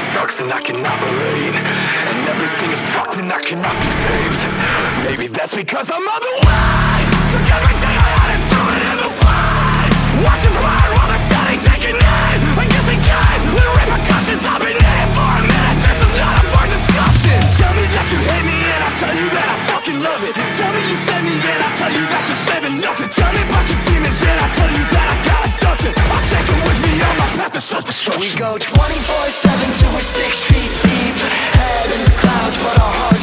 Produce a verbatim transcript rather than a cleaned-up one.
sucks and I cannot relate, and everything is fucked and I cannot be saved. Maybe that's because I'm on the way. Took everything I had and threw it in the flames. Watching burn while they're standing, taking aim. I guess it came with repercussions. I've been in it for a minute, this is not up for discussion. Tell me that you hate me and I'll tell you that I fucking love it. Tell me you send me and I'll tell you that you're saving nothing. Tell me about your demons and I'll tell you that I got a dozen. I'll take them with me on my path to self-destruction. We go twenty-four seven till we're six feet deep, head in the clouds but our hearts